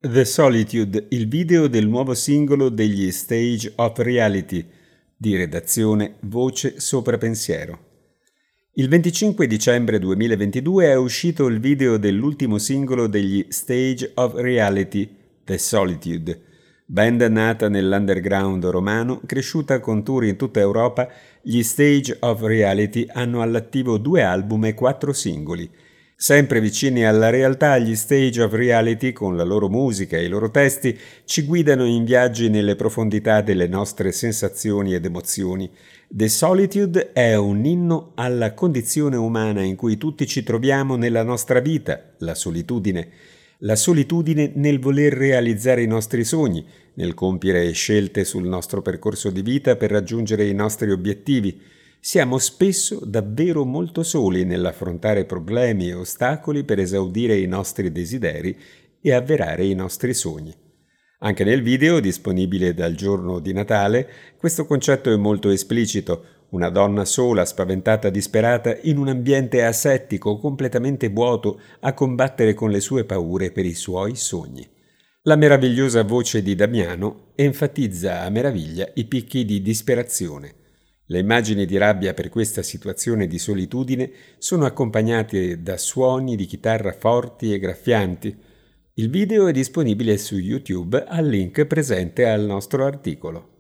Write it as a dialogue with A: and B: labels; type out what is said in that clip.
A: The Solitude, il video del nuovo singolo degli Stage of Reality, di redazione Voce Sopra Pensiero. Il 25 dicembre 2022 è uscito il video dell'ultimo singolo degli Stage of Reality, The Solitude, band nata nell'underground romano, cresciuta con tour in tutta Europa. Gli Stage of Reality hanno all'attivo 2 album e 4 singoli. Sempre vicini alla realtà, gli Stage of Reality, con la loro musica e i loro testi, ci guidano in viaggi nelle profondità delle nostre sensazioni ed emozioni. The Solitude è un inno alla condizione umana in cui tutti ci troviamo nella nostra vita, la solitudine. La solitudine nel voler realizzare i nostri sogni, nel compiere scelte sul nostro percorso di vita per raggiungere i nostri obiettivi. Siamo spesso davvero molto soli nell'affrontare problemi e ostacoli per esaudire i nostri desideri e avverare i nostri sogni. Anche nel video, disponibile dal giorno di Natale, questo concetto è molto esplicito. Una donna sola, spaventata, disperata, in un ambiente asettico, completamente vuoto, a combattere con le sue paure per i suoi sogni. La meravigliosa voce di Damiano enfatizza a meraviglia i picchi di disperazione. Le immagini di rabbia per questa situazione di solitudine sono accompagnate da suoni di chitarra forti e graffianti. Il video è disponibile su YouTube al link presente al nostro articolo.